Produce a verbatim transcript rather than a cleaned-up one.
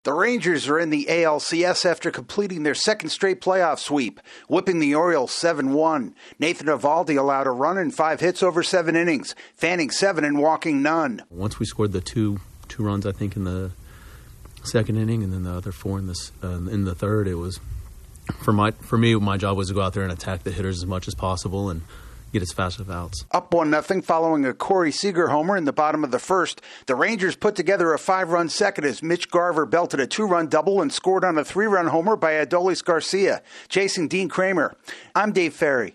The Rangers are in the A L C S after completing their second straight playoff sweep, whipping the Orioles seven one. Nathan Eovaldi allowed a run and five hits over seven innings, fanning seven and walking none. Once we scored the two two runs, I think, in the second inning, and then the other four in the, uh, in the third, it was, for my for me, my job was to go out there and attack the hitters as much as possible and get as fast as outs. Up one nothing following a Corey Seager homer in the bottom of the first. The Rangers put together a five-run second as Mitch Garver belted a two-run double and scored on a three-run homer by Adolis Garcia, chasing Dean Kramer. I'm Dave Ferry.